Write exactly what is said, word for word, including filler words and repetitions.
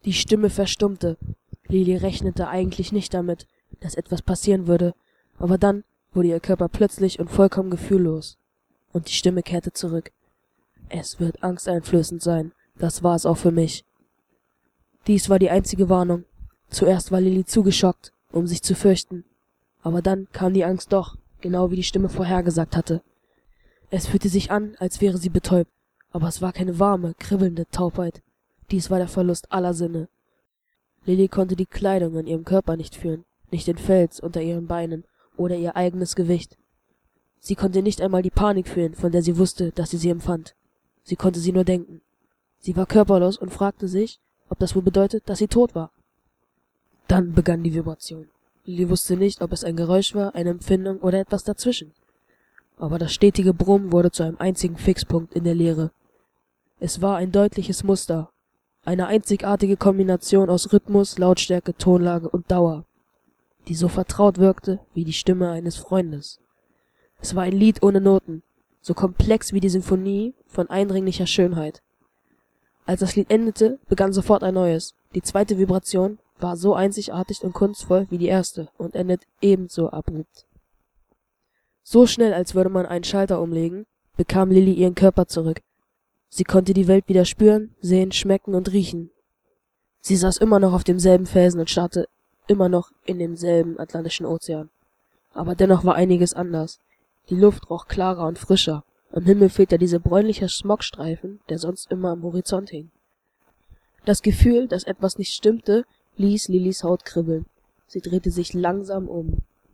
Die Stimme verstummte. Lilly rechnete eigentlich nicht damit, dass etwas passieren würde, aber dann wurde ihr Körper plötzlich und vollkommen gefühllos. Und die Stimme kehrte zurück. Es wird angsteinflößend sein, das war es auch für mich. Dies war die einzige Warnung. Zuerst war Lilly zu geschockt, um sich zu fürchten. Aber dann kam die Angst doch, genau wie die Stimme vorhergesagt hatte. Es fühlte sich an, als wäre sie betäubt, aber es war keine warme, kribbelnde Taubheit. Dies war der Verlust aller Sinne. Lilly konnte die Kleidung an ihrem Körper nicht fühlen, nicht den Fels unter ihren Beinen oder ihr eigenes Gewicht. Sie konnte nicht einmal die Panik fühlen, von der sie wusste, dass sie sie empfand. Sie konnte sie nur denken. Sie war körperlos und fragte sich, ob das wohl bedeutet, dass sie tot war. Dann begann die Vibration. Lilly wusste nicht, ob es ein Geräusch war, eine Empfindung oder etwas dazwischen. Aber das stetige Brummen wurde zu einem einzigen Fixpunkt in der Leere. Es war ein deutliches Muster, eine einzigartige Kombination aus Rhythmus, Lautstärke, Tonlage und Dauer, die so vertraut wirkte wie die Stimme eines Freundes. Es war ein Lied ohne Noten, so komplex wie die Sinfonie von eindringlicher Schönheit. Als das Lied endete, begann sofort ein neues. Die zweite Vibration war so einzigartig und kunstvoll wie die erste und endet ebenso abrupt. So schnell, als würde man einen Schalter umlegen, bekam Lilly ihren Körper zurück. Sie konnte die Welt wieder spüren, sehen, schmecken und riechen. Sie saß immer noch auf demselben Felsen und starrte immer noch in demselben Atlantischen Ozean. Aber dennoch war einiges anders. Die Luft roch klarer und frischer. Am Himmel fehlte dieser bräunliche Smogstreifen, der sonst immer am Horizont hing. Das Gefühl, dass etwas nicht stimmte, ließ Lillys Haut kribbeln. Sie drehte sich langsam um.